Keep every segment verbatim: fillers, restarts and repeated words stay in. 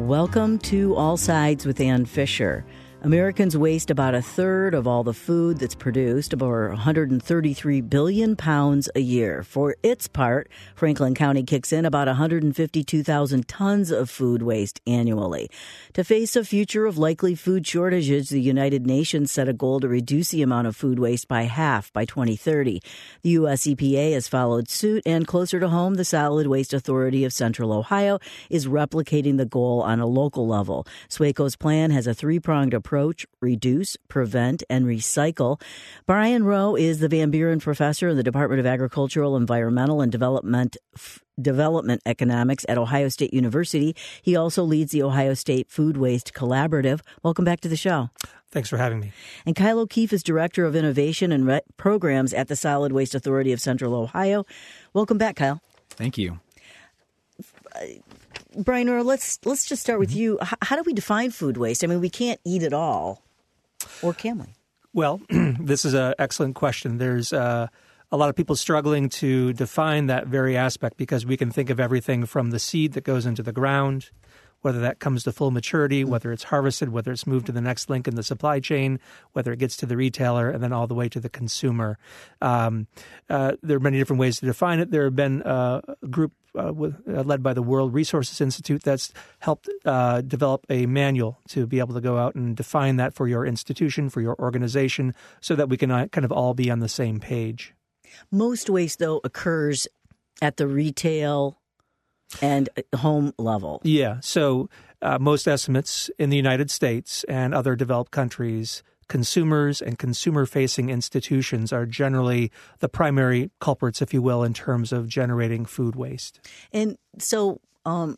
Welcome to All Sides with Ann Fisher. Americans waste about a third of all the food that's produced, about one hundred thirty-three billion pounds a year. For its part, Franklin County kicks in about one hundred fifty-two thousand tons of food waste annually. To face a future of likely food shortages, the United Nations set a goal to reduce the amount of food waste by half by twenty thirty. The U S E P A has followed suit, and closer to home, the Solid Waste Authority of Central Ohio is replicating the goal on a local level. SWACO's plan has a three-pronged approach. Approach, reduce, prevent, and recycle. Brian Rowe is the Van Buren Professor in the Department of Agricultural, Environmental, and Development F- Development Economics at Ohio State University. He also leads the Ohio State Food Waste Collaborative. Welcome back to the show. Thanks for having me. And Kyle O'Keefe is Director of Innovation and Re- Programs at the Solid Waste Authority of Central Ohio. Welcome back, Kyle. Thank you. Uh, Brian, or let's let's just start with you. H- how do we define food waste? I mean, we can't eat it all, or can we? Well, this is an excellent question. There's uh, a lot of people struggling to define that very aspect because we can think of everything from the seed that goes into the ground, whether that comes to full maturity, whether it's harvested, whether it's moved to the next link in the supply chain, whether it gets to the retailer, and then all the way to the consumer. Um, uh, there are many different ways to define it. There have been uh, a group uh, with, uh, led by the World Resources Institute that's helped uh, develop a manual to be able to go out and define that for your institution, for your organization, so that we can uh, kind of all be on the same page. Most waste, though, occurs at the retail and home level. Yeah. So uh, most estimates in the United States and other developed countries, consumers and consumer-facing institutions are generally the primary culprits, if you will, in terms of generating food waste. And so um,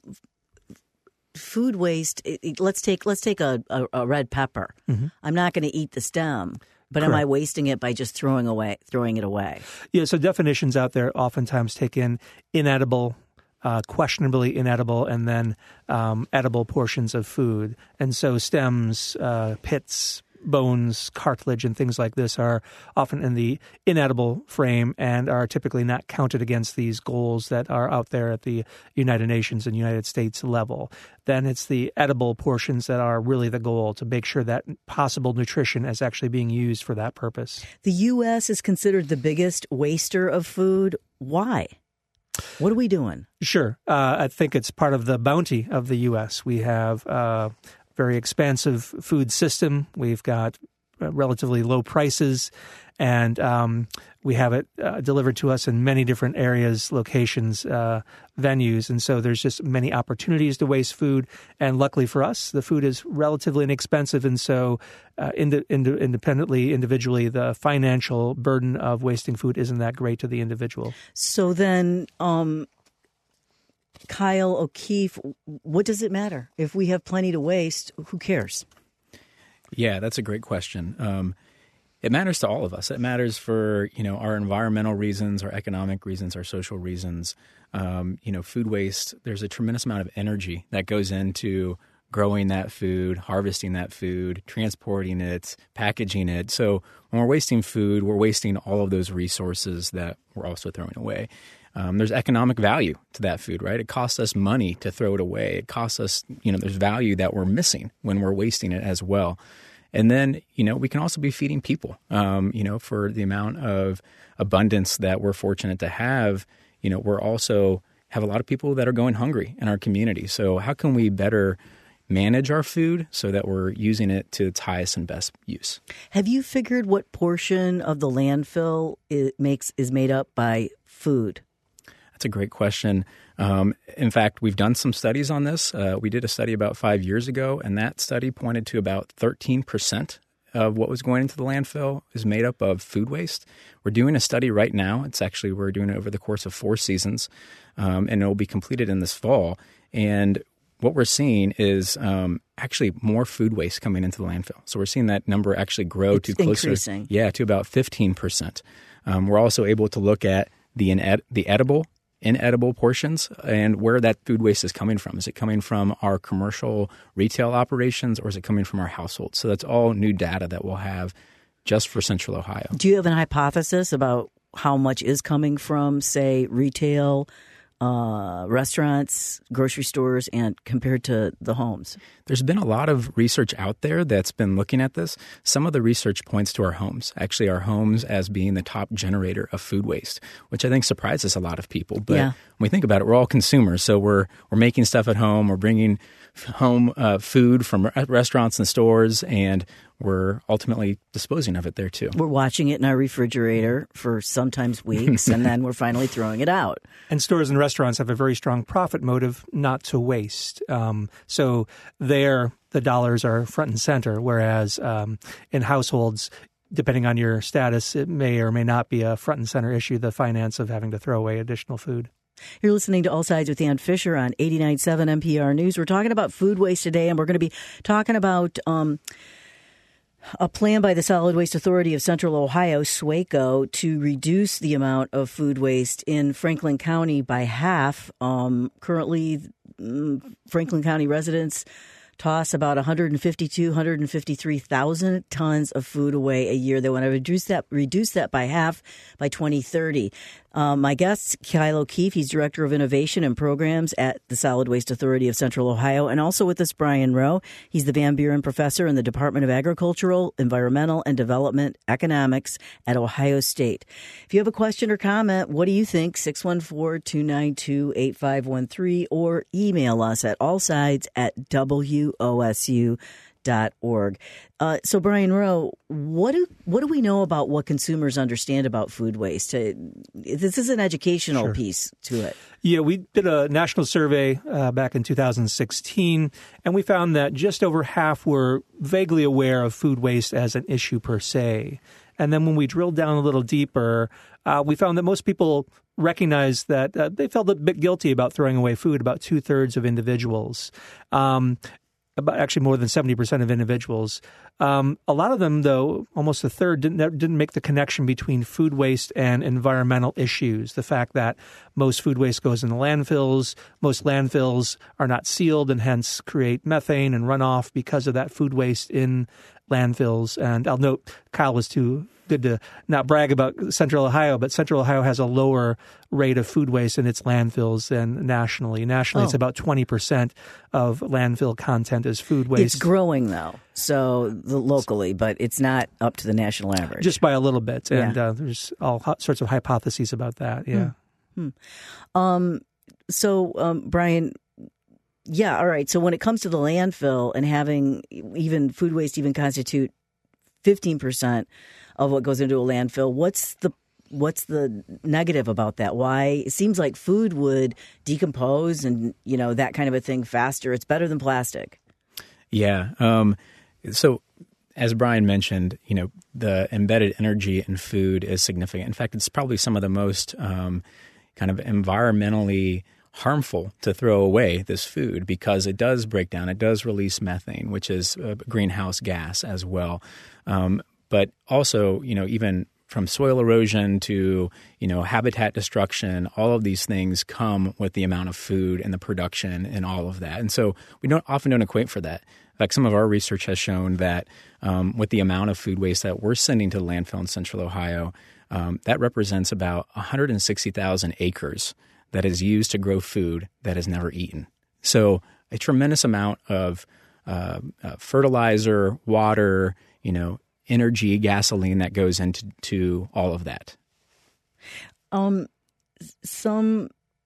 food waste, it, it, let's take let's take a, a, a red pepper. Mm-hmm. I'm not going to eat the stem. But Correct. Am I wasting it by just throwing away, throwing it away? Yeah, so definitions out there oftentimes take in inedible, Uh, questionably inedible, and then um, edible portions of food. And so stems, uh, pits, bones, cartilage, and things like this are often in the inedible frame and are typically not counted against these goals that are out there at the United Nations and United States level. Then it's the edible portions that are really the goal, to make sure that possible nutrition is actually being used for that purpose. The U S is considered the biggest waster of food. Why? What are we doing? Sure. Uh, I think it's part of the bounty of the U S. We have a very expansive food system. We've got relatively low prices, and um, we have it uh, delivered to us in many different areas, locations, uh, venues. And so there's just many opportunities to waste food. And luckily for us, the food is relatively inexpensive. And so uh, ind- ind- independently, individually, the financial burden of wasting food isn't that great to the individual. So then, um, Kyle O'Keefe, what does it matter? If we have plenty to waste, who cares? Yeah, that's a great question. Um, it matters to all of us. It matters for, you know, our environmental reasons, our economic reasons, our social reasons. Um, you know, food waste, there's a tremendous amount of energy that goes into growing that food, harvesting that food, transporting it, packaging it. So when we're wasting food, we're wasting all of those resources that we're also throwing away. Um, there's economic value to that food, right? It costs us money to throw it away. It costs us, you know, there's value that we're missing when we're wasting it as well. And then, you know, we can also be feeding people, um, you know, for the amount of abundance that we're fortunate to have. You know, we're also have a lot of people that are going hungry in our community. So how can we better manage our food so that we're using it to its highest and best use? Have you figured what portion of the landfill it makes is made up by food? That's a great question. Um, in fact, we've done some studies on this. Uh, we did a study about five years ago, and that study pointed to about thirteen percent of what was going into the landfill is made up of food waste. We're doing a study right now. It's actually, we're doing it over the course of four seasons, um, and it will be completed in this fall. And what we're seeing is um, actually more food waste coming into the landfill. So we're seeing that number actually grow it's to closer, increasing. yeah, to about fifteen percent. Um, we're also able to look at the ined- the edible inedible portions and where that food waste is coming from. Is it coming from our commercial retail operations, or is it coming from our households? So that's all new data that we'll have just for Central Ohio. Do you have an hypothesis about how much is coming from, say, retail uh, restaurants, grocery stores, and compared to the homes? There's been a lot of research out there that's been looking at this. Some of the research points to our homes, actually our homes as being the top generator of food waste, which I think surprises a lot of people. But yeah. when we think about it, we're all consumers. So we're we're making stuff at home. We're bringing home uh, food from restaurants and stores, and we're ultimately disposing of it there too. We're watching it in our refrigerator for sometimes weeks, and then we're finally throwing it out. And stores and restaurants have a very strong profit motive not to waste. Um, so there, the dollars are front and center, whereas um, in households, depending on your status, it may or may not be a front and center issue, the finance of having to throw away additional food. You're listening to All Sides with Ann Fisher on eighty-nine point seven N P R News. We're talking about food waste today, and we're going to be talking about um, a plan by the Solid Waste Authority of Central Ohio, SWACO, to reduce the amount of food waste in Franklin County by half. Um, currently, mm, Franklin County residents toss about one hundred fifty-two, one hundred fifty-three thousand tons of food away a year. They want to reduce that reduce that by half by twenty thirty. Um, my guest, Kyle O'Keefe, he's Director of Innovation and Programs at the Solid Waste Authority of Central Ohio. And also with us, Brian Rowe. He's the Van Buren Professor in the Department of Agricultural, Environmental, and Development Economics at Ohio State. If you have a question or comment, what do you think? six one four, two nine two, eight five one three or email us at allsides at W O S U dot org. Uh, so, Brian Rowe, what do what do we know about what consumers understand about food waste? Uh, this is an educational Sure. piece to it. Yeah, we did a national survey uh, back in two thousand sixteen, and we found that just over half were vaguely aware of food waste as an issue per se. And then when we drilled down a little deeper, uh, we found that most people recognized that uh, they felt a bit guilty about throwing away food, about two-thirds of individuals. Um About actually more than seventy percent of individuals. Um, a lot of them, though, almost a third, didn't didn't make the connection between food waste and environmental issues. The fact that most food waste goes into landfills, most landfills are not sealed and hence create methane and runoff because of that food waste in landfills. And I'll note Kyle was too good to not brag about Central Ohio, but Central Ohio has a lower rate of food waste in its landfills than nationally. Nationally, Oh. it's about twenty percent of landfill content is food waste. It's growing, though, so the, locally, but it's not up to the national average. Just by a little bit. And Yeah. uh, there's all ho- sorts of hypotheses about that. Yeah. Hmm. Um, so, um, Brian, yeah, all right. So when it comes to the landfill and having even food waste even constitute fifteen percent of what goes into a landfill, what's the what's the negative about that? Why? It seems like food would decompose and, you know, that kind of a thing faster. It's better than plastic. Yeah. Um, so as Brian mentioned, you know, the embedded energy in food is significant. In fact, it's probably some of the most um, kind of environmentally harmful to throw away this food because it does break down. It does release methane, which is a greenhouse gas as well. Um, but also, you know, even from soil erosion to, you know, habitat destruction, all of these things come with the amount of food and the production and all of that. And so we don't often don't equate for that. In fact, some of our research has shown that um, with the amount of food waste that we're sending to the landfill in Central Ohio, um, that represents about one hundred sixty thousand acres that is used to grow food that is never eaten. So a tremendous amount of uh, uh, fertilizer, water, you know, energy, gasoline that goes into to all of that. Um, some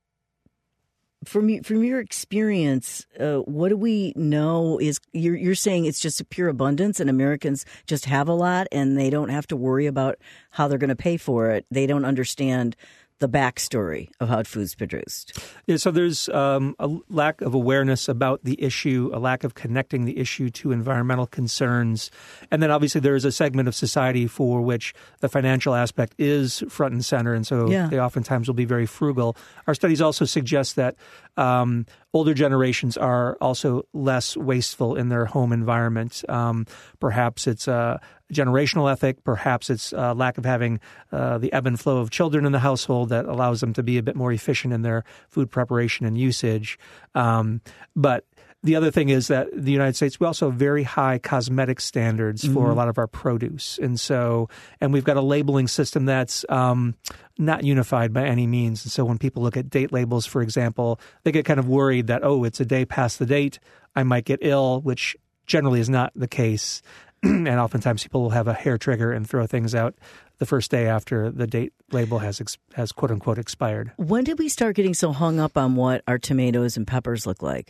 from you, from your experience, uh, what do we know is you're you're saying it's just a pure abundance and Americans just have a lot and they don't have to worry about how they're going to pay for it. They don't understand the backstory of how food's produced. Yeah, so there's um, a lack of awareness about the issue, a lack of connecting the issue to environmental concerns. And then obviously there is a segment of society for which the financial aspect is front and center. And so Yeah. they oftentimes will be very frugal. Our studies also suggest that um, older generations are also less wasteful in their home environment. Um, perhaps it's a generational ethic. Perhaps it's a lack of having uh, the ebb and flow of children in the household that allows them to be a bit more efficient in their food preparation and usage. Um, but the other thing is that the United States, we also have very high cosmetic standards for mm-hmm. a lot of our produce. And so, and we've got a labeling system that's um, not unified by any means. And so when people look at date labels, for example, they get kind of worried that, oh, it's a day past the date, I might get ill, which generally is not the case. And oftentimes people will have a hair trigger and throw things out the first day after the date label has ex- has quote unquote expired. When did we start getting so hung up on what our tomatoes and peppers look like?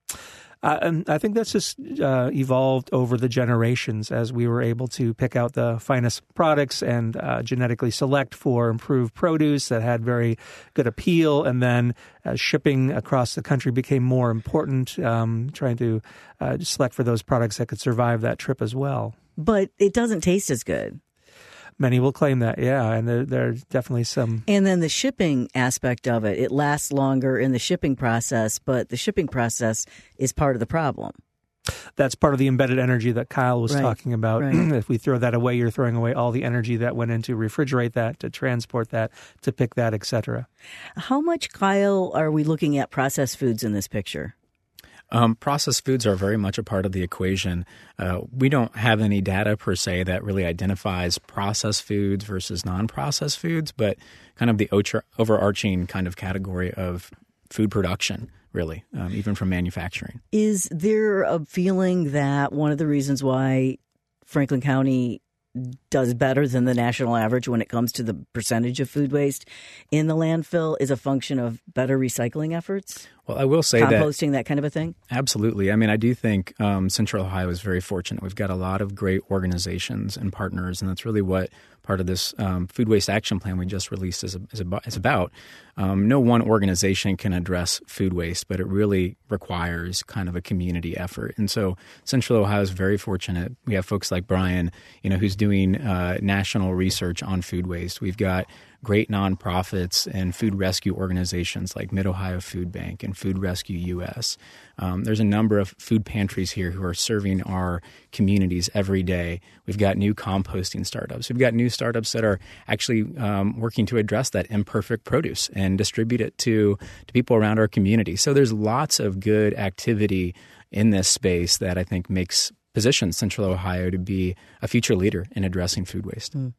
Uh, and I think that's just uh, evolved over the generations as we were able to pick out the finest products and uh, genetically select for improved produce that had very good appeal. And then uh, shipping across the country became more important, um, trying to uh, select for those products that could survive that trip as well. But it doesn't taste as good. Many will claim that, yeah, and there, there's definitely some. And then the shipping aspect of it, it lasts longer in the shipping process, but the shipping process is part of the problem. That's part of the embedded energy that Kyle was right. talking about. Right. If we throw that away, you're throwing away all the energy that went into refrigerate that, to transport that, to pick that, et cetera. How much, Kyle, are we looking at processed foods in this picture? Um, processed foods are very much a part of the equation. Uh, we don't have any data per se that really identifies processed foods versus non-processed foods, but kind of the overarching kind of category of food production, really, um, even from manufacturing. Is there a feeling that one of the reasons why Franklin County does better than the national average when it comes to the percentage of food waste in the landfill is a function of better recycling efforts? Well, I will say composting, that composting, that kind of a thing? Absolutely. I mean, I do think um, Central Ohio is very fortunate. We've got a lot of great organizations and partners, and that's really what part of this um, food waste action plan we just released is, is, about, is about. Um, no one organization can address food waste, but it really requires kind of a community effort. And so Central Ohio is very fortunate. We have folks like Brian, you know, who's doing uh, national research on food waste. We've got great nonprofits and food rescue organizations like Mid-Ohio Food Bank and Food Rescue U S. Um, there's a number of food pantries here who are serving our communities every day. We've got new composting startups. We've got new startups that are actually um, working to address that imperfect produce and distribute it to, to people around our community. So there's lots of good activity in this space that I think makes positions Central Ohio to be a future leader in addressing food waste. Mm.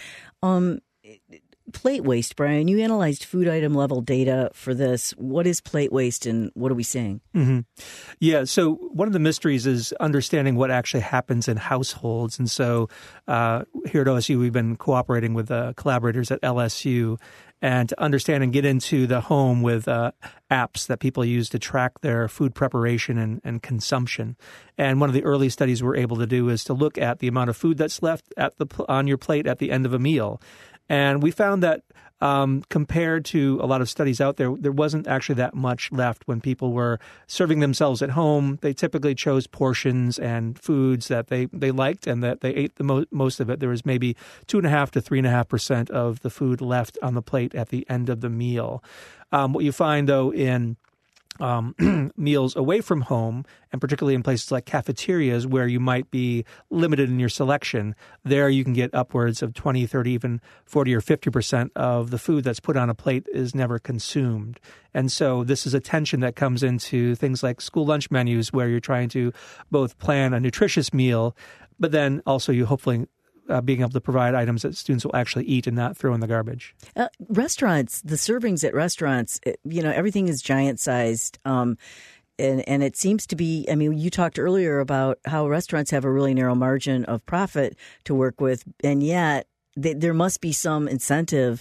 Um. Plate waste, Brian, you analyzed food item level data for this. What is plate waste and what are we seeing? Mm-hmm. Yeah, so one of the mysteries is understanding what actually happens in households. And so uh, here at O S U, we've been cooperating with uh, collaborators at L S U and to understand and get into the home with uh, apps that people use to track their food preparation and, and consumption. And one of the early studies we're able to do is to look at the amount of food that's left at the on your plate at the end of a meal. And we found that um, compared to a lot of studies out there, there wasn't actually that much left when people were serving themselves at home. They typically chose portions and foods that they, they liked and that they ate the mo- most of it. There was maybe two and a half to three and a half percent of the food left on the plate at the end of the meal. Um, what you find, though, in Um, meals away from home, and particularly in places like cafeterias where you might be limited in your selection, there you can get upwards of twenty, thirty, even forty or fifty percent of the food that's put on a plate is never consumed. And so this is a tension that comes into things like school lunch menus where you're trying to both plan a nutritious meal, but then also you hopefully Uh, being able to provide items that students will actually eat and not throw in the garbage. Uh, restaurants, the servings at restaurants, it, you know, everything is giant sized. Um, and, and it seems to be, I mean, you talked earlier about how restaurants have a really narrow margin of profit to work with. And yet they, there must be some incentive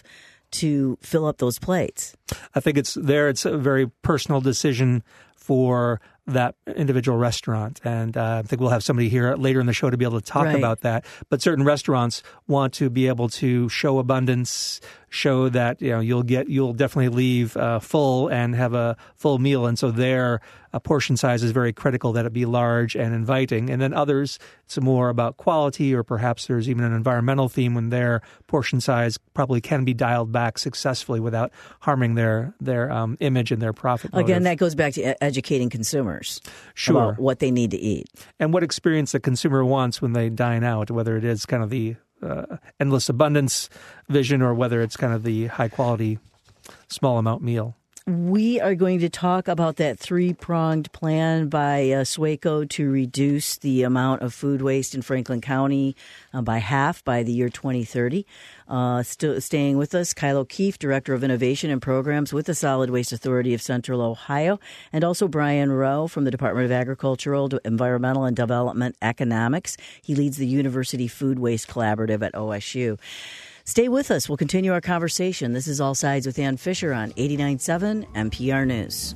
to fill up those plates. I think it's there. It's a very personal decision for that individual restaurant. And uh, I think we'll have somebody here later in the show to be able to talk right. about that. But certain restaurants want to be able to show abundance, show that, you know, you'll get, you'll definitely leave uh, full and have a full meal. And so their uh, portion size is very critical, that it be large and inviting. And then others, it's more about quality, or perhaps there's even an environmental theme when their portion size probably can be dialed back successfully without harming their, their um, image and their profit motive. Again, that goes back to educating consumers. Sure. About what they need to eat. And what experience the consumer wants when they dine out, whether it is kind of the uh, endless abundance vision or whether it's kind of the high quality, small amount meal. we are going to talk about that three-pronged plan by uh, SWACO to reduce the amount of food waste in Franklin County uh, by half by the year twenty thirty. Uh, st- staying with us, Kyle O'Keefe, Director of Innovation and Programs with the Solid Waste Authority of Central Ohio, and also Brian Rowe from the Department of Agricultural, Environmental, and Development Economics. He leads the University Food Waste Collaborative at O S U. Stay with us. We'll continue our conversation. This is All Sides with Ann Fisher on eighty-nine point seven N P R News.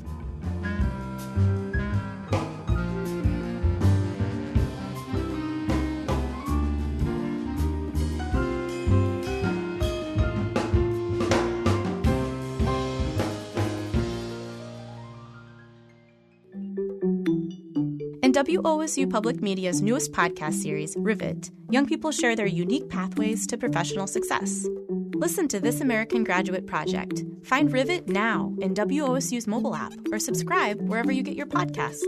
In W O S U Public Media's newest podcast series, Rivet, young people share their unique pathways to professional success. Listen to This American Graduate Project. Find Rivet now in W O S U's mobile app or subscribe wherever you get your podcasts.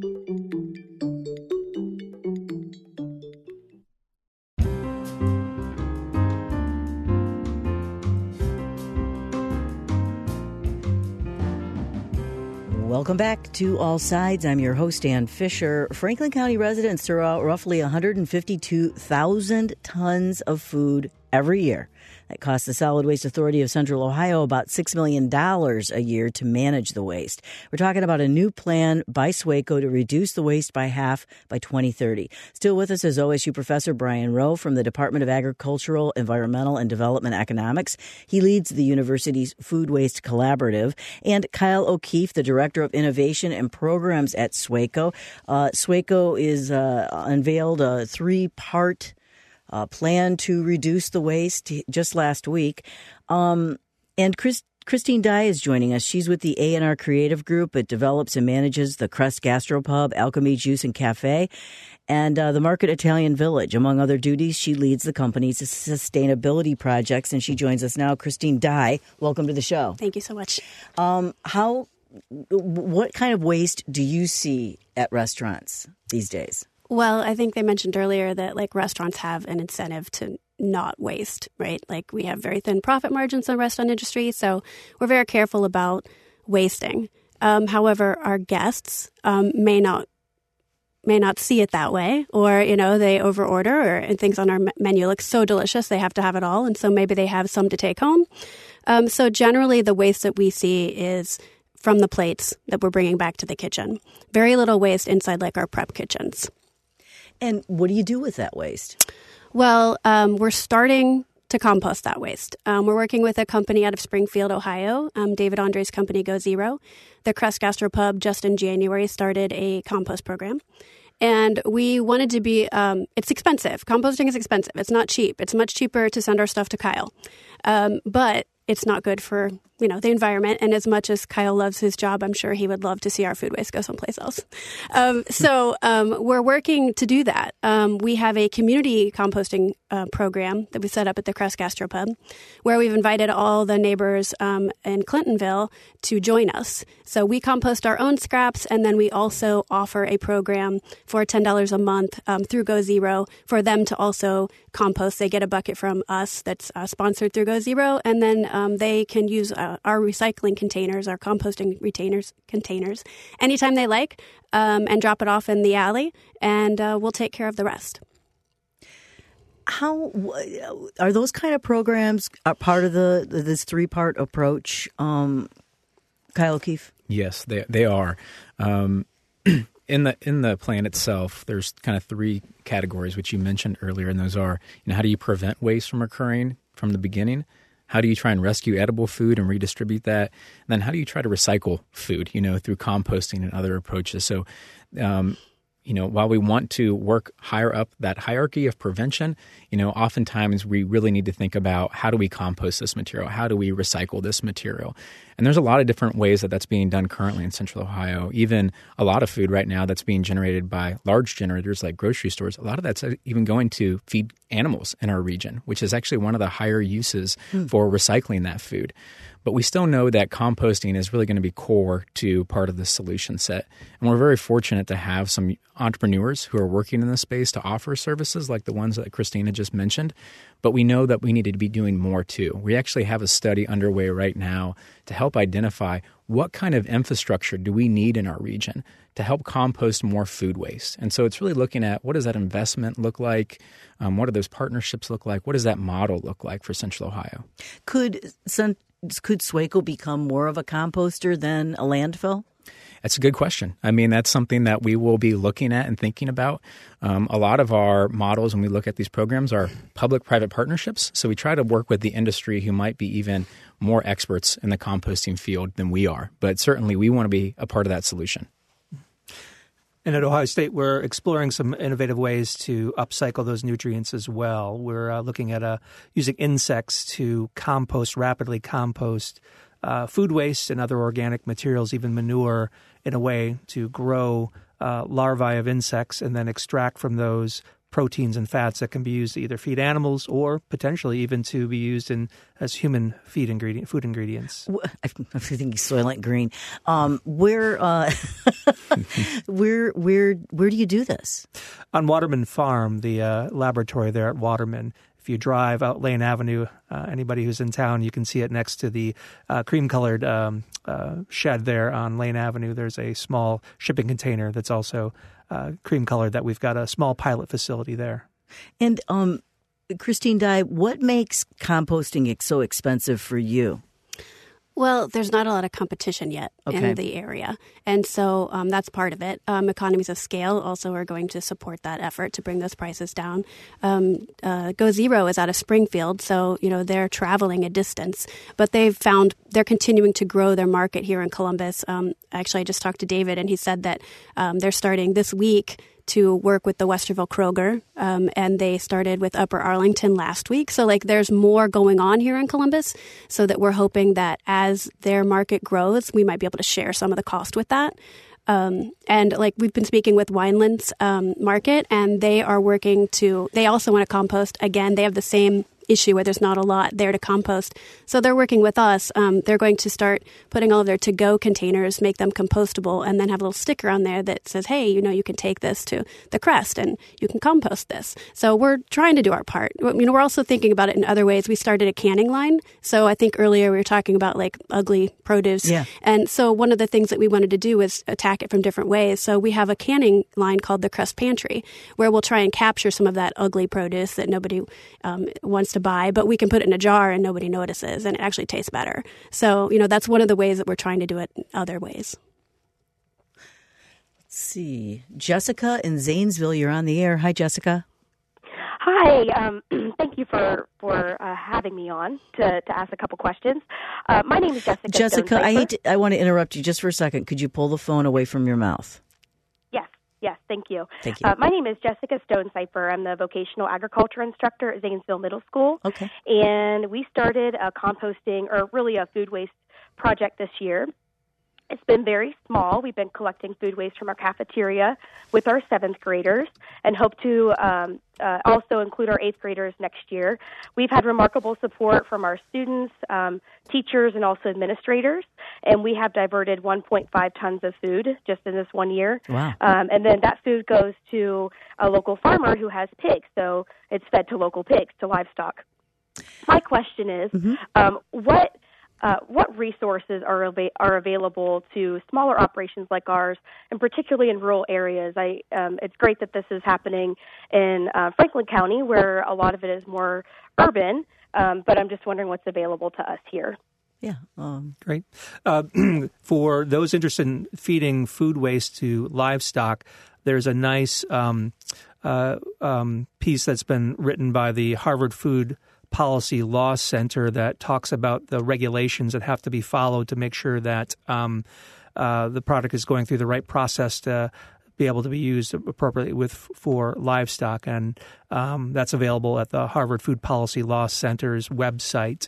Welcome back to All Sides. I'm your host, Ann Fisher. Franklin County residents throw out roughly one hundred fifty-two thousand tons of food every year. That costs the Solid Waste Authority of Central Ohio about six million dollars a year to manage the waste. We're talking about a new plan by SWACO to reduce the waste by half by twenty thirty. Still with us is O S U Professor Brian Rowe from the Department of Agricultural, Environmental, and Development Economics. He leads the university's Food Waste Collaborative. And Kyle O'Keefe, the Director of Innovation and Programs at SWACO. Uh, SWACO is uh, unveiled a three-part Uh, plan to reduce the waste just last week. Um, and Chris, Christine Dye is joining us. She's with the A and R Creative Group. It develops and manages the Crest Gastropub, Alchemy Juice and Cafe, and uh, the Market Italian Village. Among other duties, she leads the company's sustainability projects, and she joins us now. Christine Dye, welcome to the show. Thank you so much. Um, how, what kind of waste do you see at restaurants these days? Well, I think they mentioned earlier that like restaurants have an incentive to not waste, right? Like we have very thin profit margins in the restaurant industry, so we're very careful about wasting. Um, however, our guests um, may not may not see it that way, or you know they overorder, or and things on our menu look so delicious they have to have it all, and so maybe they have some to take home. Um, so generally, the waste that we see is from the plates that we're bringing back to the kitchen. Very little waste inside like our prep kitchens. And what do you do with that waste? Well, um, we're starting to compost that waste. Um, we're working with a company out of Springfield, Ohio, um, David Andre's company Go Zero. The Crest Gastropub just in January started a compost program. And we wanted to be, um, it's expensive. Composting is expensive. It's not cheap. It's much cheaper to send our stuff to Kyle. Um, but it's not good for, you know, the environment. And as much as Kyle loves his job, I'm sure he would love to see our food waste go someplace else. Um, so um, we're working to do that. Um, we have a community composting uh, program that we set up at the Crest Gastropub, where we've invited all the neighbors um, in Clintonville to join us. So we compost our own scraps, and then we also offer a program for ten dollars a month um, through Go Zero for them to also compost. They get a bucket from us that's uh, sponsored through Go Zero, and then um, they can use uh, our recycling containers, our composting retainers containers, anytime they like, um, and drop it off in the alley, and uh, we'll take care of the rest. How are those kind of programs a part of the this three part approach, um, Kyle O'Keefe? Yes, they they are. Um, in the in the plan itself, there's kind of three categories which you mentioned earlier, and those are, you know, how do you prevent waste from occurring from the beginning? How do you try and rescue edible food and redistribute that? And then how do you try to recycle food, you know, through composting and other approaches? So, um, you know, while we want to work higher up that hierarchy of prevention, you know, oftentimes we really need to think about how do we compost this material? How do we recycle this material? And there's a lot of different ways that that's being done currently in Central Ohio. Even a lot of food right now that's being generated by large generators like grocery stores, a lot of that's even going to feed animals in our region, which is actually one of the higher uses hmm. for recycling that food. But we still know that composting is really going to be core to part of the solution set. And we're very fortunate to have some entrepreneurs who are working in this space to offer services like the ones that Christina just mentioned. But we know that we need to be doing more too. We actually have a study underway right now to help identify what kind of infrastructure do we need in our region to help compost more food waste. And so it's really looking at what does that investment look like? Um, what do those partnerships look like? What does that model look like for Central Ohio? Could some, could SWACO become more of a composter than a landfill? That's a good question. I mean, that's something that we will be looking at and thinking about. Um, a lot of our models when we look at these programs are public-private partnerships. So we try to work with the industry who might be even more experts in the composting field than we are. But certainly we want to be a part of that solution. And at Ohio State, we're exploring some innovative ways to upcycle those nutrients as well. We're uh, looking at uh, using insects to compost, rapidly compost uh, food waste and other organic materials, even manure, in a way to grow uh, larvae of insects and then extract from those proteins and fats that can be used to either feed animals or potentially even to be used in as human feed ingredient food ingredients. I'm thinking Soylent Green. Um, where, uh, where, where, where do you do this? On Waterman Farm, the uh, laboratory there at Waterman. If you drive out Lane Avenue, uh, anybody who's in town, you can see it next to the uh, cream-colored um, uh, shed there on Lane Avenue. There's a small shipping container that's also uh, cream-colored that we've got a small pilot facility there. And um, Christine Dye, what makes composting so expensive for you? Well, there's not a lot of competition yet okay. in the area. And so um, that's part of it. Um, economies of scale also are going to support that effort to bring those prices down. Um, uh, Go Zero is out of Springfield, so you know they're traveling a distance. But they've found they're continuing to grow their market here in Columbus. Um, actually, I just talked to David, and he said that um, they're starting this week to work with the Westerville Kroger, um, and they started with Upper Arlington last week. So, like, there's more going on here in Columbus, so that we're hoping that as their market grows, we might be able to share some of the cost with that. Um, and, like, we've been speaking with Wineland's um, market, and they are working to, they also want to compost. Again, they have the same issue where there's not a lot there to compost. So they're working with us. Um, they're going to start putting all of their to-go containers, make them compostable, and then have a little sticker on there that says, hey, you know, you can take this to the Crest and you can compost this. So we're trying to do our part. You know, we're also thinking about it in other ways. We started a canning line. So I think earlier we were talking about like ugly produce. Yeah. And so one of the things that we wanted to do was attack it from different ways. So we have a canning line called the Crest Pantry, where we'll try and capture some of that ugly produce that nobody um, wants to buy, but we can put it in a jar and nobody notices, and it actually tastes better. So, you know, that's one of the ways that we're trying to do it in other ways. Let's see. Jessica in Zanesville, you're on the air. Hi, Jessica. Hi. Um, thank you for, for uh, having me on to, to ask a couple questions. Uh, my name is Jessica Jessica, Stone I hate to, I want to interrupt you just for a second. Could you pull the phone away from your mouth? Yes, thank you. Thank you. Uh, my name is Jessica Stonecipher. I'm the vocational agriculture instructor at Zanesville Middle School. Okay. And we started a composting, or really a food waste project this year. It's been very small. We've been collecting food waste from our cafeteria with our seventh graders and hope to um, uh, also include our eighth graders next year. We've had remarkable support from our students, um, teachers, and also administrators, and we have diverted one point five tons of food just in this one year. Wow. Um, and then that food goes to a local farmer who has pigs, so it's fed to local pigs, to livestock. My question is, mm-hmm. um, what... Uh, what resources are av- are available to smaller operations like ours, and particularly in rural areas? I, um, it's great that this is happening in uh, Franklin County, where a lot of it is more urban, um, but I'm just wondering what's available to us here. Yeah. Um. Great. Uh, for those interested in feeding food waste to livestock, there's a nice um, uh, um, piece that's been written by the Harvard Food Policy Law Center that talks about the regulations that have to be followed to make sure that um, uh, the product is going through the right process to be able to be used appropriately with for livestock, and um, that's available at the Harvard Food Policy Law Center's website.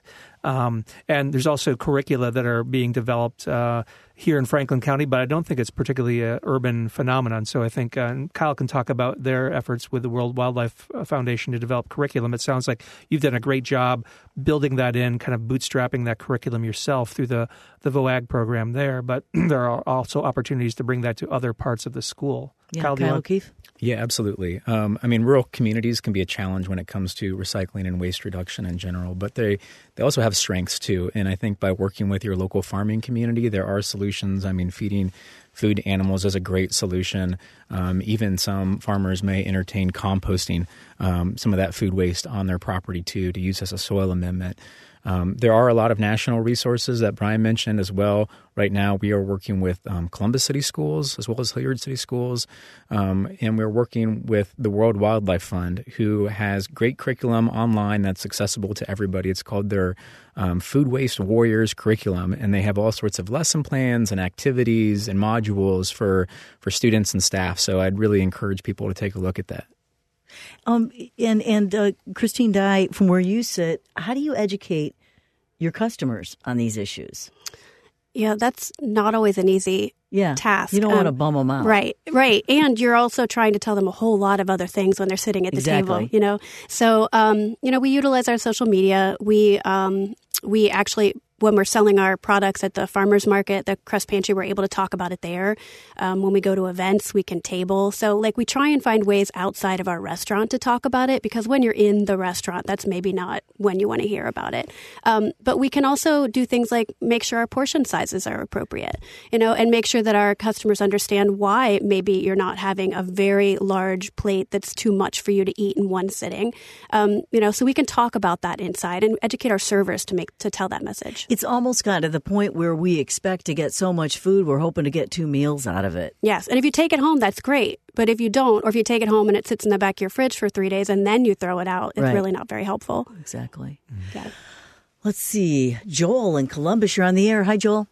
Um, and there's also curricula that are being developed uh, here in Franklin County, but I don't think it's particularly an urban phenomenon. So I think uh, Kyle can talk about their efforts with the World Wildlife Foundation to develop curriculum. It sounds like you've done a great job building that in, kind of bootstrapping that curriculum yourself through the, the VOAG program there. But there are also opportunities to bring that to other parts of the school. Yeah, Kyle, Kyle O'Keefe? Yeah, absolutely. Um, I mean, rural communities can be a challenge when it comes to recycling and waste reduction in general, but they, they also have strengths too. And I think by working with your local farming community, there are solutions. I mean, feeding food to animals is a great solution. Um, even some farmers may entertain composting um, some of that food waste on their property too, to use as a soil amendment. Um, there are a lot of national resources that Brian mentioned as well. Right now, we are working with um, Columbus City Schools as well as Hilliard City Schools, um, and we're working with the World Wildlife Fund, who has great curriculum online that's accessible to everybody. It's called their um, Food Waste Warriors curriculum, and they have all sorts of lesson plans and activities and modules for, for students and staff. So I'd really encourage people to take a look at that. Um, and and uh, Christine Dye, from where you sit, how do you educate your customers on these issues? Yeah, that's not always an easy yeah. task. You don't um, want to bum them out. Right, right. And you're also trying to tell them a whole lot of other things when they're sitting at the exactly. table, you know? So, um, you know, we utilize our social media. We, um, we actually, when we're selling our products at the farmers market, the Crust Pantry, we're able to talk about it there. Um, when we go to events, we can table. So like we try and find ways outside of our restaurant to talk about it, because when you're in the restaurant, that's maybe not when you want to hear about it. Um, but we can also do things like make sure our portion sizes are appropriate, you know, and make sure that our customers understand why maybe you're not having a very large plate that's too much for you to eat in one sitting. Um, you know, so we can talk about that inside and educate our servers to make to tell that message. It's almost gotten to the point where we expect to get so much food, we're hoping to get two meals out of it. Yes. And if you take it home, that's great. But if you don't, or if you take it home and it sits in the back of your fridge for three days and then you throw it out, it's right. really not very helpful. Exactly. Mm-hmm. Yeah. Let's see. Joel in Columbus, you're on the air. Hi, Joel.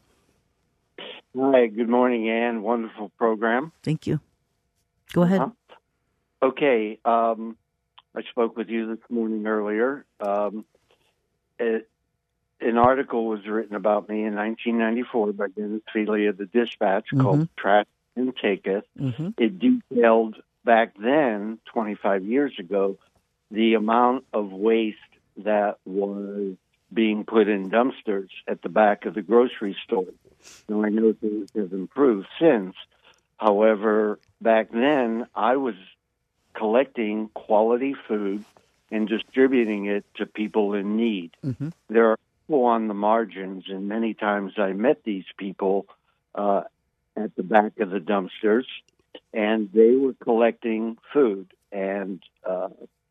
Hi. Good morning, Ann. Wonderful program. Thank you. Go ahead. Uh-huh. Okay. Um, I spoke with you this morning earlier. Um, it, An article was written about me in nineteen ninety-four by Dennis Feely of the Dispatch mm-hmm. called Trash and Taketh. Mm-hmm. It detailed back then, twenty-five years ago, the amount of waste that was being put in dumpsters at the back of the grocery store. Now, I know things have improved since. However, back then, I was collecting quality food and distributing it to people in need. Mm-hmm. There are on the margins, and many times I met these people uh, at the back of the dumpsters, and they were collecting food. And uh,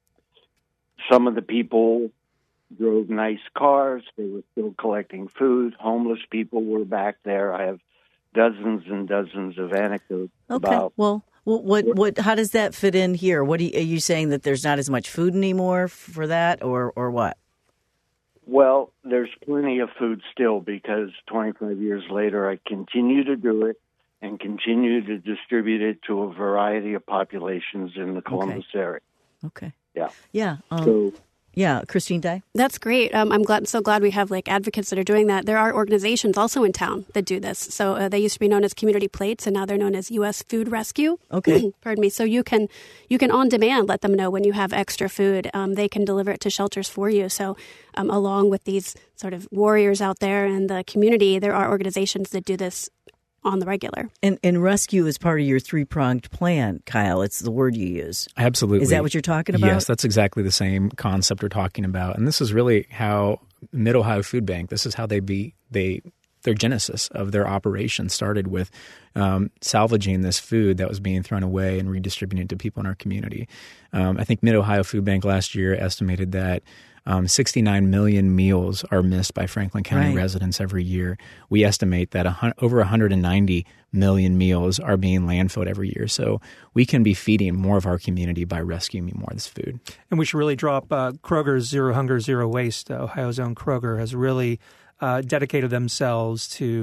some of the people drove nice cars. They were still collecting food. Homeless people were back there. I have dozens and dozens of anecdotes okay. about. Well, what, what, what, how does that fit in here? What are you, are you saying that there's not as much food anymore for that, or or what? Well, there's plenty of food still, because twenty-five years later, I continue to do it and continue to distribute it to a variety of populations in the Columbus okay. area. Okay. Yeah. Yeah. Um, so, yeah. Christine Dye? That's great. Um, I'm glad, so glad we have like advocates that are doing that. There are organizations also in town that do this. So uh, they used to be known as Community Plates, and now they're known as U S Food Rescue. Okay. Pardon me. So you can you can on demand let them know when you have extra food. Um, they can deliver it to shelters for you. So um, along with these sort of warriors out there in the community, there are organizations that do this on the regular. And, and rescue is part of your three-pronged plan, Kyle. It's the word you use. Absolutely. Is that what you're talking about? Yes, that's exactly the same concept we're talking about. And this is really how Mid-Ohio Food Bank, this is how they be they their genesis of their operation started with um, salvaging this food that was being thrown away and redistributing it to people in our community. Um, I think Mid-Ohio Food Bank last year estimated that Um, sixty-nine million meals are missed by Franklin County right. residents every year. We estimate that a, over one hundred ninety million meals are being landfilled every year. So we can be feeding more of our community by rescuing more of this food. And we should really drop uh, Kroger's Zero Hunger, Zero Waste. Uh, Ohio's own Kroger has really uh, dedicated themselves to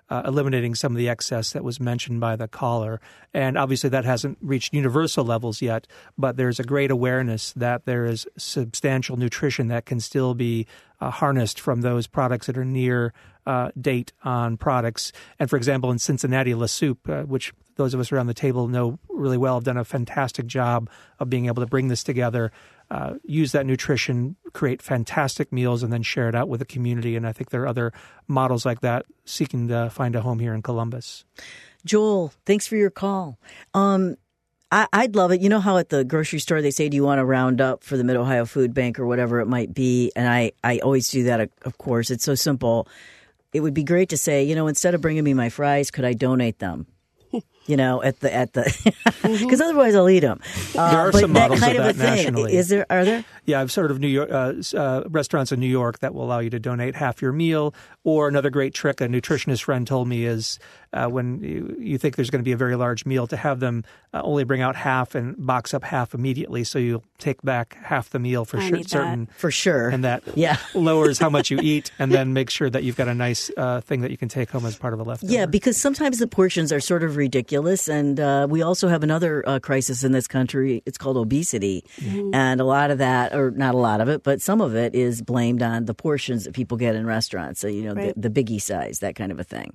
uh, eliminating some of the excess that was mentioned by the caller. And obviously that hasn't reached universal levels yet, but there's a great awareness that there is substantial nutrition that can still be uh, harnessed from those products that are near uh, date on products. And for example, in Cincinnati, La Soup, uh, which those of us around the table know really well, have done a fantastic job of being able to bring this together, uh, use that nutrition, create fantastic meals, and then share it out with the community. And I think there are other models like that seeking to find a home here in Columbus. Joel, thanks for your call. Um, I, I'd love it. You know how at the grocery store they say, do you want to round up for the Mid-Ohio Food Bank or whatever it might be? And I, I always do that, of course. It's so simple. It would be great to say, you know, instead of bringing me my fries, could I donate them? You know, at the at the because mm-hmm. otherwise I'll eat them. Uh, there are but some that models kind of of, that a thing. nationally. Is there? Are there? Yeah, I've sort of New York uh, uh, restaurants in New York that will allow you to donate half your meal. Or another great trick a nutritionist friend told me is uh, when you, you think there's going to be a very large meal, to have them uh, only bring out half and box up half immediately, so you'll take back half the meal for I sure, need certain that. For sure, and that yeah. lowers how much you eat, and then make sure that you've got a nice uh, thing that you can take home as part of a leftover. Yeah, because sometimes the portions are sort of ridiculous, and uh, we also have another uh, crisis in this country. It's called obesity, mm-hmm. and a lot of that, or not a lot of it, but some of it is blamed on the portions that people get in restaurants. So, you know, right. the, the biggie size, that kind of a thing.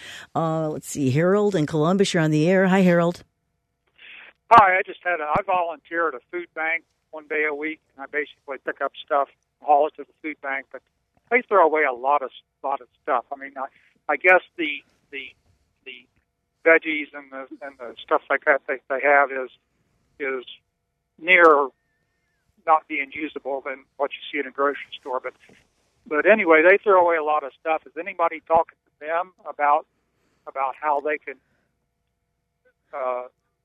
Uh, let's see, Harold in Columbus, you're on the air. Hi, Harold. Hi, I just had a, I volunteer at a food bank one day a week, and I basically pick up stuff, haul it to the food bank, but they throw away a lot of lot of stuff. I mean, I, I guess the the the veggies and the and the stuff like that they they have is is near not being usable than what you see in a grocery store. But but anyway, they throw away a lot of stuff. Is anybody talking to them about about how they can uh,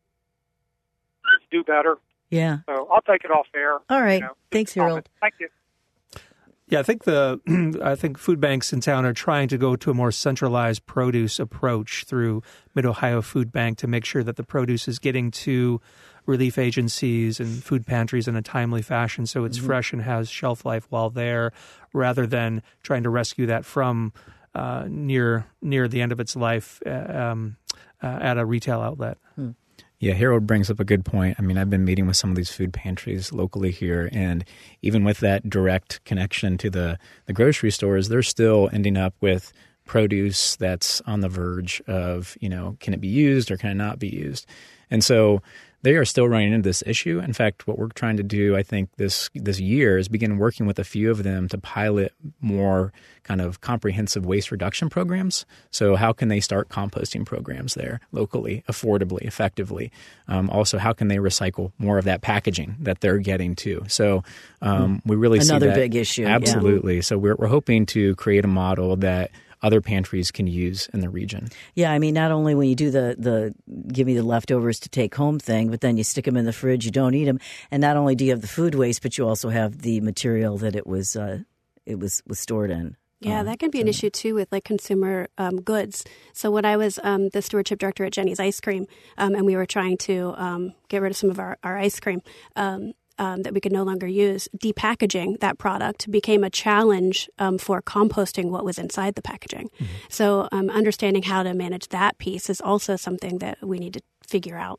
do better? Yeah. So I'll take it off air. All right. You know, Thanks, Harold. Thank you. Yeah, I think the I think food banks in town are trying to go to a more centralized produce approach through Mid-Ohio Food Bank to make sure that the produce is getting to relief agencies and food pantries in a timely fashion so it's mm-hmm. fresh and has shelf life while there, rather than trying to rescue that from uh, near near the end of its life uh, um, uh, at a retail outlet. Hmm. Yeah, Harold brings up a good point. I mean, I've been meeting with some of these food pantries locally here, and even with that direct connection to the, the grocery stores, they're still ending up with produce that's on the verge of, you know, can it be used or can it not be used? And so they are still running into this issue. In fact, what we're trying to do, I think, this this year is begin working with a few of them to pilot more kind of comprehensive waste reduction programs. So how can they start composting programs there locally, affordably, effectively? Um, also, how can they recycle more of that packaging that they're getting too? So um, we really Another see that. big issue. Absolutely. Yeah. So we're, we're hoping to create a model that other pantries can use in the region. Yeah, I mean, not only when you do the, the give me the leftovers to take home thing, but then you stick them in the fridge, you don't eat them. And not only do you have the food waste, but you also have the material that it was uh, it was, was stored in. Yeah, um, that can be so. an issue, too, with like consumer um, goods. So when I was um, the stewardship director at Jenny's Ice Cream, um, and we were trying to um, get rid of some of our, our ice cream, um, Um, that we could no longer use, depackaging that product became a challenge um, for composting what was inside the packaging. Mm-hmm. So um, understanding how to manage that piece is also something that we need to figure out.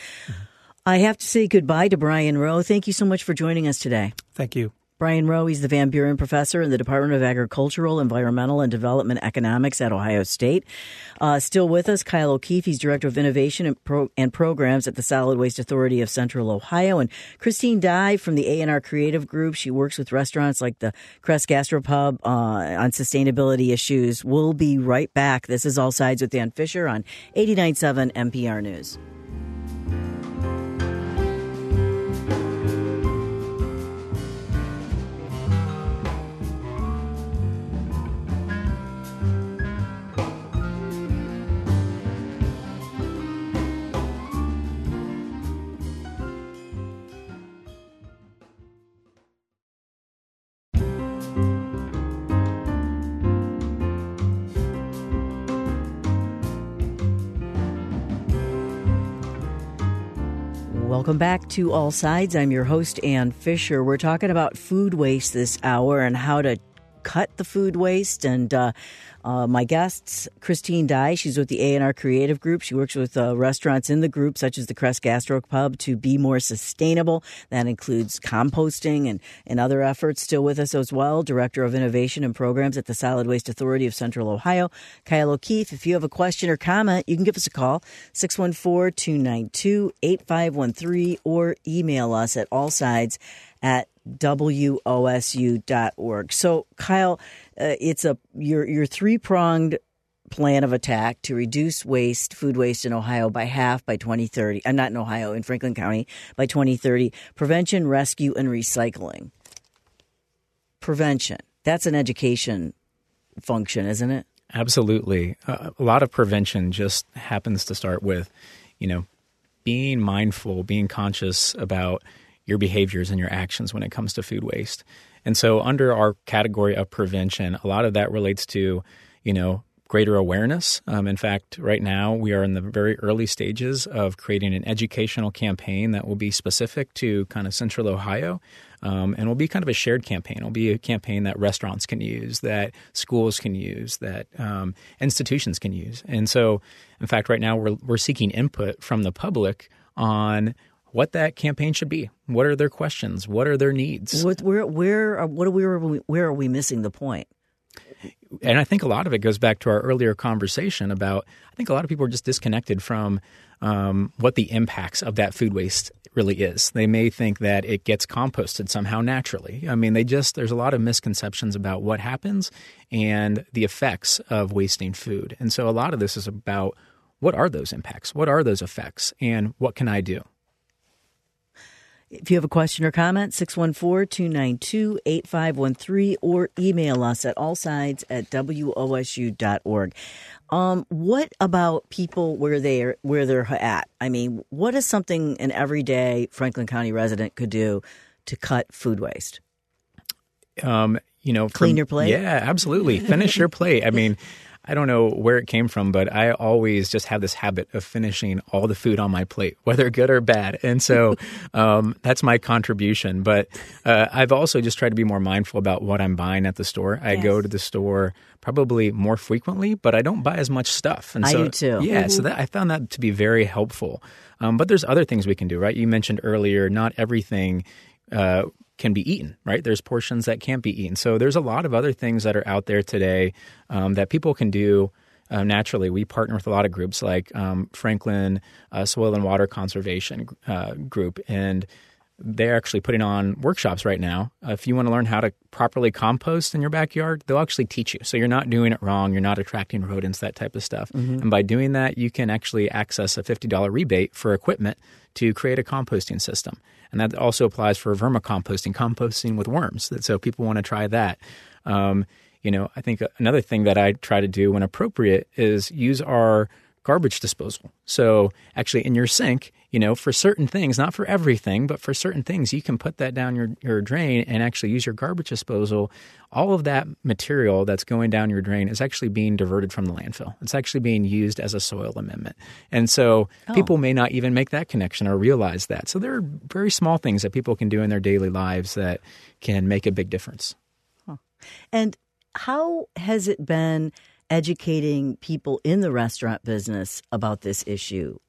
I have to say goodbye to Brian Rowe. Thank you so much for joining us today. Thank you. Brian Rowe, he's the Van Buren Professor in the Department of Agricultural, Environmental, and Development Economics at Ohio State. Uh, still with us, Kyle O'Keefe. He's Director of Innovation and, Pro- and Programs at the Solid Waste Authority of Central Ohio. And Christine Dye from the A and R Creative Group. She works with restaurants like the Crest Gastropub uh, on sustainability issues. We'll be right back. This is All Sides with Dan Fisher on eighty-nine point seven N P R News. Welcome back to All Sides. I'm your host, Ann Fisher. We're talking about food waste this hour and how to cut the food waste. And uh, uh, my guests, Christine Dye, she's with the A and R Creative Group. She works with uh, restaurants in the group, such as the Crest Gastro Pub, to be more sustainable. That includes composting and, and other efforts. Still with us as well, Director of Innovation and Programs at the Solid Waste Authority of Central Ohio, Kyle O'Keefe. If you have a question or comment, you can give us a call, six one four, two nine two, eight five one three, or email us at allsides at W O S U dot org. So, Kyle, uh, it's a your your three-pronged plan of attack to reduce waste, food waste in Ohio by half by twenty thirty. I'm uh, not in Ohio, in Franklin County by twenty thirty. Prevention, rescue, and recycling. Prevention. That's an education function, isn't it? Absolutely. Uh, a lot of prevention just happens to start with, you know, being mindful, being conscious about your behaviors and your actions when it comes to food waste. And so under our category of prevention, a lot of that relates to, you know, greater awareness. Um, in fact, right now we are in the very early stages of creating an educational campaign that will be specific to kind of Central Ohio, um, and will be kind of a shared campaign. It'll be a campaign that restaurants can use, that schools can use, that um, institutions can use. And so, in fact, right now we're we're seeking input from the public on what that campaign should be. What are their questions? What are their needs? What, where, where, what are we, where are we missing the point? And I think a lot of it goes back to our earlier conversation about, I think a lot of people are just disconnected from um, what the impacts of that food waste really is. They may think that it gets composted somehow naturally. I mean, they just, there's a lot of misconceptions about what happens and the effects of wasting food. And so a lot of this is about, what are those impacts? What are those effects? And what can I do? If you have a question or comment, six one four, two nine two, eight five one three, or email us at allsides at W O S U dot org. Um, what about people where they're where they're at? I mean, what is something an everyday Franklin County resident could do to cut food waste? Um, you know, clean from, your plate. Yeah, absolutely. Finish your plate. I mean, I don't know where it came from, but I always just have this habit of finishing all the food on my plate, whether good or bad. And so um, that's my contribution. But uh, I've also just tried to be more mindful about what I'm buying at the store. I yes. go to the store probably more frequently, but I don't buy as much stuff. And I so, do too. Yeah, mm-hmm. so that, I found that to be very helpful. Um, but there's other things we can do, right? You mentioned earlier, not everything uh, can be eaten, right? There's portions that can't be eaten. So there's a lot of other things that are out there today um, that people can do uh, naturally. We partner with a lot of groups like um, Franklin uh, Soil and Water Conservation uh, Group, and they're actually putting on workshops right now. Uh, if you want to learn how to properly compost in your backyard, they'll actually teach you. So you're not doing it wrong. You're not attracting rodents, that type of stuff. Mm-hmm. And by doing that, you can actually access a fifty dollars rebate for equipment to create a composting system. And that also applies for vermicomposting, composting with worms. So people want to try that. Um, you know, I think another thing that I try to do when appropriate is use our garbage disposal. So actually in your sink, you know, for certain things, not for everything, but for certain things, you can put that down your, your drain and actually use your garbage disposal. All of that material that's going down your drain is actually being diverted from the landfill. It's actually being used as a soil amendment. And so oh. people may not even make that connection or realize that. So there are very small things that people can do in their daily lives that can make a big difference. Huh. And how has it been educating people in the restaurant business about this issue?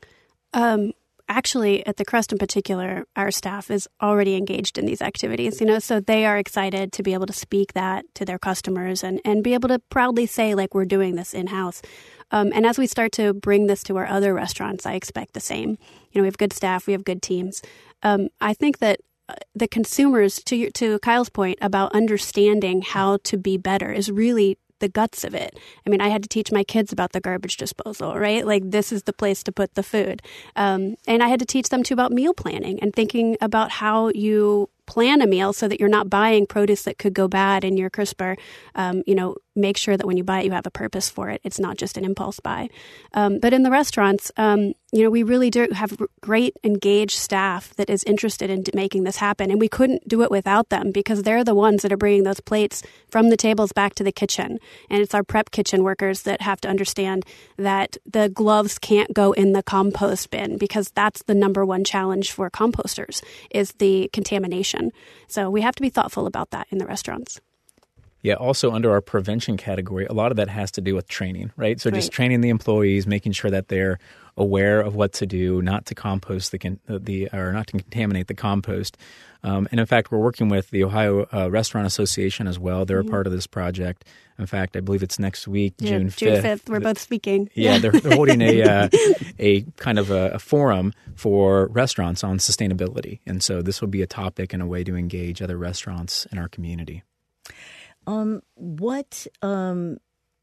Um, actually, at the Crest in particular, our staff is already engaged in these activities, you know, so they are excited to be able to speak that to their customers and, and be able to proudly say, like, we're doing this in-house. Um, and as we start to bring this to our other restaurants, I expect the same. You know, we have good staff, we have good teams. Um, I think that the consumers, to your, to Kyle's point about understanding how to be better, is really the guts of it. I mean, I had to teach my kids about the garbage disposal, right? Like, this is the place to put the food. Um, and I had to teach them too about meal planning and thinking about how you plan a meal so that you're not buying produce that could go bad in your crisper. Um, you know, make sure that when you buy it, you have a purpose for it. It's not just an impulse buy. Um, but in the restaurants, um, you know, we really do have great engaged staff that is interested in making this happen. And we couldn't do it without them because they're the ones that are bringing those plates from the tables back to the kitchen. And it's our prep kitchen workers that have to understand that the gloves can't go in the compost bin because that's the number one challenge for composters is the contamination. So we have to be thoughtful about that in the restaurants. Yeah, also under our prevention category, a lot of that has to do with training, right? So just Right. training the employees, making sure that they're aware of what to do, not to compost the, con- the or not to contaminate the compost. Um, and in fact, we're working with the Ohio uh, Restaurant Association as well. They're Mm-hmm. a part of this project. In fact, I believe it's next week, Yeah, June June fifth. fifth, we're both speaking. Yeah, they're, they're holding a uh, a kind of a, a forum for restaurants on sustainability. And so this will be a topic and a way to engage other restaurants in our community. Um, what um,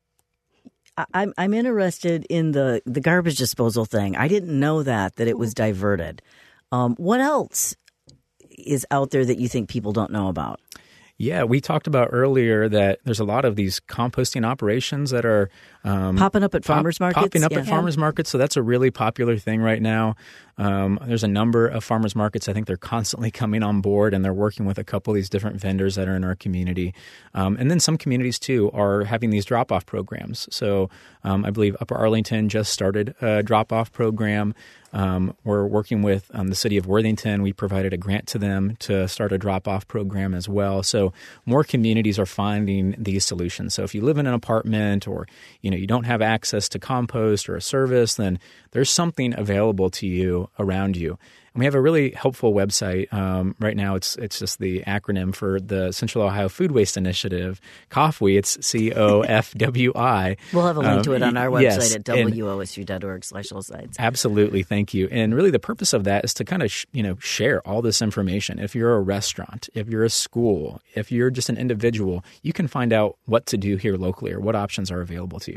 I, I'm I'm interested in the the garbage disposal thing. I didn't know that that it was diverted. Um, what else is out there that you think people don't know about? Yeah, we talked about earlier that there's a lot of these composting operations that are um, Popping up at pop- farmers markets? Popping up Yeah. at farmers markets. So that's a really popular thing right now. Um, there's a number of farmers markets. I think they're constantly coming on board, and they're working with a couple of these different vendors that are in our community. Um, and then some communities too are having these drop-off programs. So um, I believe Upper Arlington just started a drop-off program. Um, we're working with um, the city of Worthington. We provided a grant to them to start a drop-off program as well. So more communities are finding these solutions. So if you live in an apartment, or you know you don't have access to compost or a service, then there's something available to you around you. And we have a really helpful website um, right now. It's it's just the acronym for the Central Ohio Food Waste Initiative, C O F W I. It's C O F W I. We'll have a link Um, to it on our website yes, at and- W O S U dot org slash all sides. Absolutely. Thank you. And really the purpose of that is to kind of, sh- you know, share all this information. If you're a restaurant, if you're a school, if you're just an individual, you can find out what to do here locally or what options are available to you.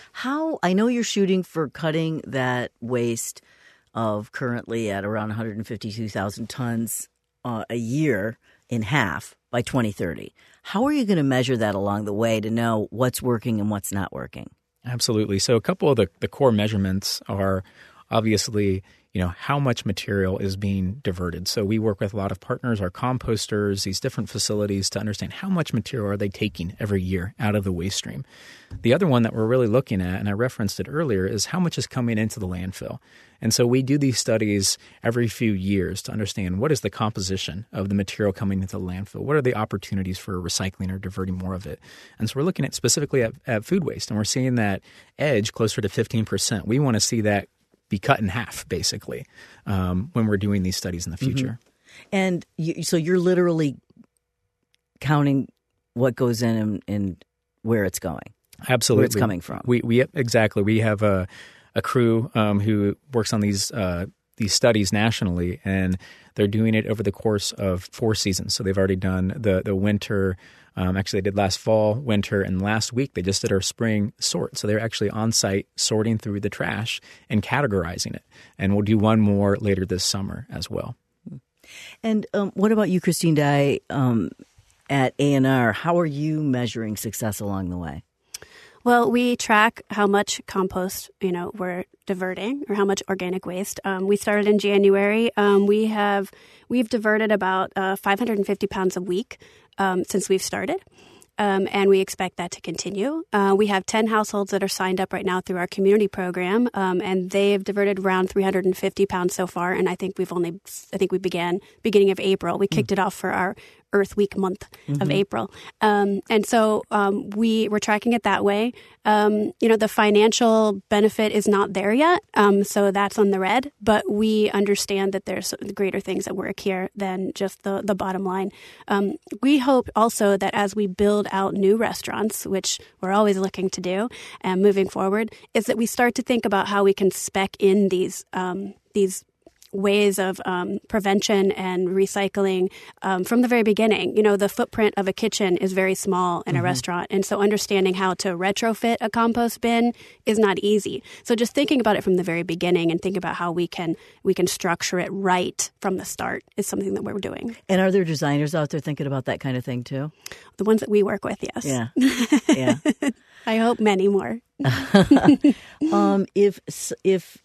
How I know you're shooting for cutting that waste of currently at around one hundred fifty-two thousand tons uh, a year in half by twenty thirty. How are you going to measure that along the way to know what's working and what's not working? Absolutely. So a couple of the, the core measurements are obviously, you know, how much material is being diverted. So we work with a lot of partners, our composters, these different facilities to understand how much material are they taking every year out of the waste stream. The other one that we're really looking at, and I referenced it earlier, is how much is coming into the landfill. And so we do these studies every few years to understand what is the composition of the material coming into the landfill. What are the opportunities for recycling or diverting more of it? And so we're looking at specifically at, at food waste, and we're seeing that edge closer to fifteen percent. We want to see that be cut in half, basically, um, when we're doing these studies in the future. Mm-hmm. And you, so you're literally counting what goes in and, and where it's going. Absolutely. Where it's coming from. We, we exactly. We have a, a crew um, who works on these uh, these studies nationally, and they're doing it over the course of four seasons. So they've already done the the winter. Um, actually, they did last fall, winter, and last week they just did our spring sort. So they're actually on site sorting through the trash and categorizing it. And we'll do one more later this summer as well. And um, what about you, Christine Dye, um, at A and R? How are you measuring success along the way? Well, we track how much compost, you know, we're diverting or how much organic waste. Um, we started in January. Um, we have we've diverted about uh, five hundred fifty pounds a week um, since we've started. Um, and we expect that to continue. Uh, we have ten households that are signed up right now through our community program, um, and they've diverted around three hundred fifty pounds so far. And I think we've only, I think we began beginning of April. We kicked mm. it off for our Earth Week month mm-hmm. of April. Um, and so um, we were tracking it that way. Um, you know, the financial benefit is not there yet. Um, so that's on the red. But we understand that there's greater things at work here than just the, the bottom line. Um, we hope also that as we build out new restaurants, which we're always looking to do and moving forward, is that we start to think about how we can spec in these um, these ways of um, prevention and recycling um, from the very beginning. You know, the footprint of a kitchen is very small in mm-hmm. a restaurant. And so understanding how to retrofit a compost bin is not easy. So just thinking about it from the very beginning and think about how we can we can structure it right from the start is something that we're doing. And are there designers out there thinking about that kind of thing too? The ones that we work with, yes. Yeah. Yeah. I hope many more. um, if if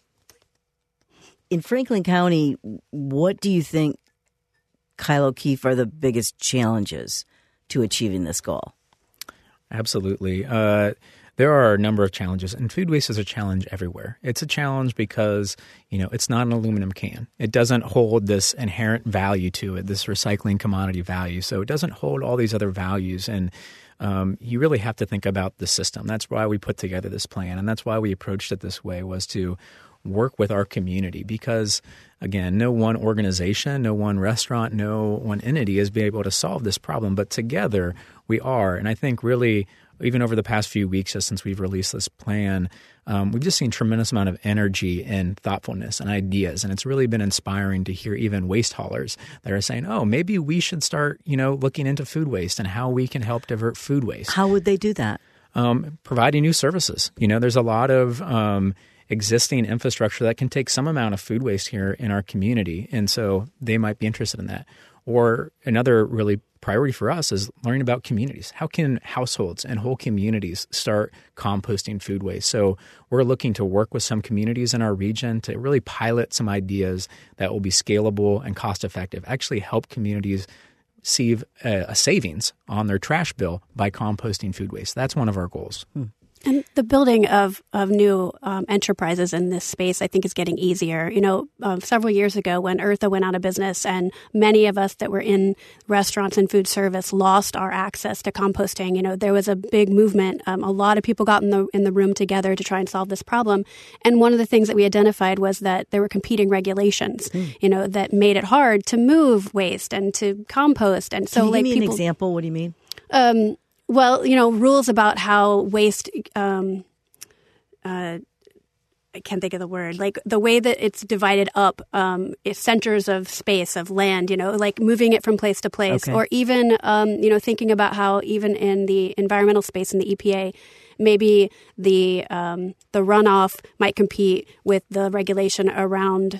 in Franklin County, what do you think, Kyle O'Keefe, are the biggest challenges to achieving this goal? Absolutely. Uh, there are a number of challenges, and food waste is a challenge everywhere. It's a challenge because, you know, it's not an aluminum can. It doesn't hold this inherent value to it, this recycling commodity value. So it doesn't hold all these other values. And um, you really have to think about the system. That's why we put together this plan, and that's why we approached it this way, was to work with our community, because, again, no one organization, no one restaurant, no one entity is being able to solve this problem, but together we are. And I think really, even over the past few weeks, just since we've released this plan, um, we've just seen tremendous amount of energy and thoughtfulness and ideas. And it's really been inspiring to hear even waste haulers that are saying, oh, maybe we should start, you know, looking into food waste and how we can help divert food waste. How would they do that? Um, providing new services. You know, there's a lot of um, existing infrastructure that can take some amount of food waste here in our community. And so they might be interested in that. Or another really priority for us is learning about communities. How can households and whole communities start composting food waste? So we're looking to work with some communities in our region to really pilot some ideas that will be scalable and cost effective, actually help communities see a, a savings on their trash bill by composting food waste. That's one of our goals. Hmm. And the building of, of new um, enterprises in this space, I think, is getting easier. You know, um, several years ago when Eartha went out of business and many of us that were in restaurants and food service lost our access to composting, you know, there was a big movement. Um, a lot of people got in the in the room together to try and solve this problem. And one of the things that we identified was that there were competing regulations, mm. you know, that made it hard to move waste and to compost. And so, Can you like, give me people, an example? What do you mean? Um, Well, you know, rules about how waste, um, uh, I can't think of the word, like the way that it's divided up, um, it's centers of space, of land, you know, like moving it from place to place, okay. or even, um, you know, thinking about how even in the environmental space in the E P A, maybe the um, the runoff might compete with the regulation around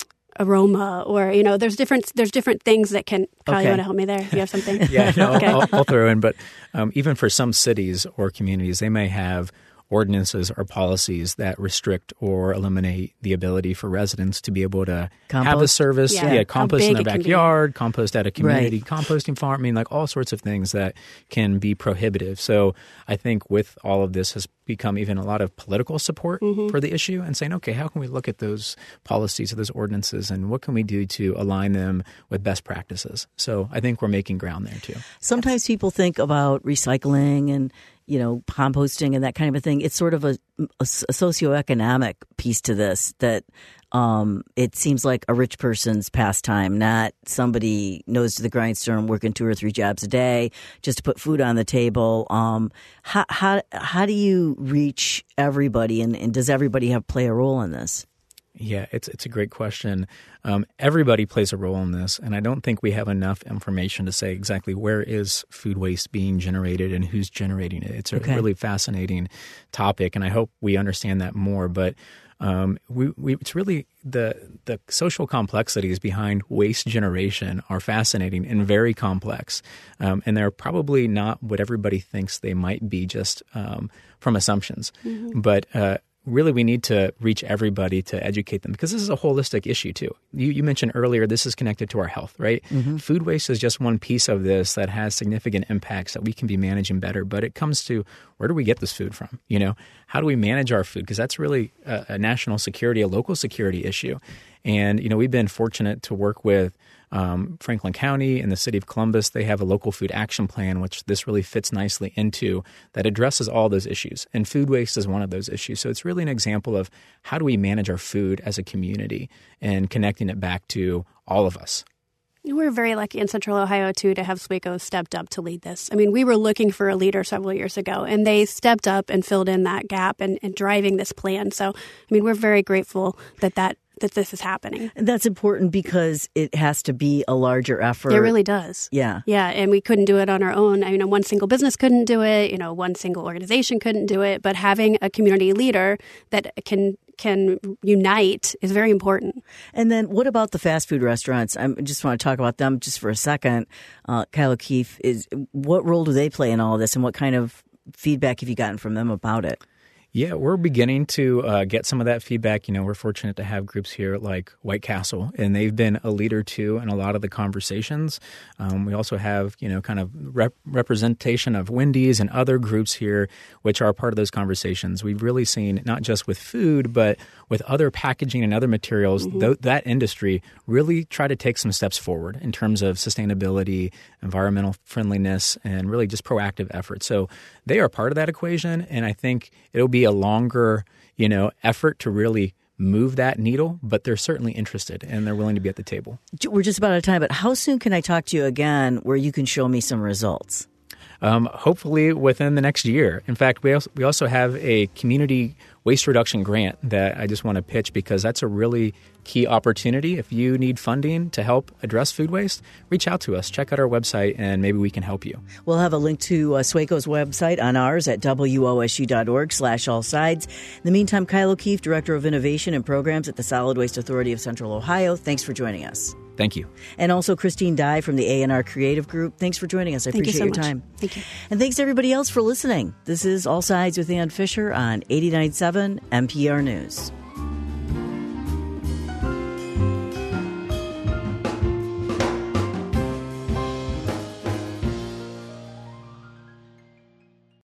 aroma, or, you know, there's different there's different things that can. Kyle, okay. you want to help me there? You have something? Yeah, no, okay. I'll, I'll throw in. But um, even for some cities or communities, they may have ordinances or policies that restrict or eliminate the ability for residents to be able to compost? have a service, yeah, yeah compost in their backyard, be. compost at a community right. composting farm. I mean, like all sorts of things that can be prohibitive. So I think with all of this has become even a lot of political support mm-hmm. for the issue, and saying, okay, how can we look at those policies or those ordinances, and what can we do to align them with best practices? So I think we're making ground there too. Sometimes people think about recycling and, you know, composting and that kind of a thing. It's sort of a, a socioeconomic piece to this, that um, it seems like a rich person's pastime, not somebody nose to the grindstone working two or three jobs a day just to put food on the table. Um, how how how do you reach everybody, and, and does everybody have play a role in this? Yeah, it's it's a great question. Um, everybody plays a role in this, and I don't think we have enough information to say exactly where is food waste being generated and who's generating it. It's a okay. really fascinating topic, and I hope we understand that more. But um, we, we, it's really the the social complexities behind waste generation are fascinating and very complex, um, and they're probably not what everybody thinks they might be just um, from assumptions. Mm-hmm. But uh, really, we need to reach everybody to educate them, because this is a holistic issue too. You, you mentioned earlier this is connected to our health, right? Mm-hmm. Food waste is just one piece of this that has significant impacts that we can be managing better. But it comes to, where do we get this food from? You know, how do we manage our food? Because that's really a, a national security, a local security issue. And, you know, we've been fortunate to work with Um, Franklin County and the city of Columbus. They have a local food action plan, which this really fits nicely into, that addresses all those issues. And food waste is one of those issues. So it's really an example of how do we manage our food as a community and connecting it back to all of us. We're very lucky in Central Ohio, too, to have SWECO stepped up to lead this. I mean, we were looking for a leader several years ago, and they stepped up and filled in that gap and, and driving this plan. So, I mean, we're very grateful that that that this is happening. And that's important because it has to be a larger effort. It really does. Yeah. Yeah, and we couldn't do it on our own. I mean, one single business couldn't do it. You know, one single organization couldn't do it. But having a community leader that can can unite is very important. And then what about the fast food restaurants? I just want to talk about them just for a second. Uh, Kyle O'Keefe, is what role do they play in all of this, and what kind of feedback have you gotten from them about it? Yeah, we're beginning to uh, get some of that feedback. You know, we're fortunate to have groups here like White Castle, and they've been a leader too in a lot of the conversations. Um, we also have, you know, kind of rep- representation of Wendy's and other groups here, which are part of those conversations. We've really seen not just with food, but with other packaging and other materials, mm-hmm. th- that industry really try to take some steps forward in terms of sustainability, environmental friendliness, and really just proactive efforts. So they are part of that equation, and I think it'll be a longer, you know, effort to really move that needle, but they're certainly interested and they're willing to be at the table. We're just about out of time, but how soon can I talk to you again where you can show me some results? Um, hopefully within the next year. In fact, we also, we also have a community waste reduction grant that I just want to pitch because that's a really key opportunity. If you need funding to help address food waste, reach out to us. Check out our website and maybe we can help you. We'll have a link to uh, SWACO's website on ours at wosu.org slash all sides. In the meantime, Kyle O'Keefe, Director of Innovation and Programs at the Solid Waste Authority of Central Ohio, thanks for joining us. Thank you. And also Christine Dye from the A and R Creative Group. Thanks for joining us. I Thank appreciate you so your much. time. Thank you. And thanks to everybody else for listening. This is All Sides with Ann Fisher on eighty-nine point seven N P R News.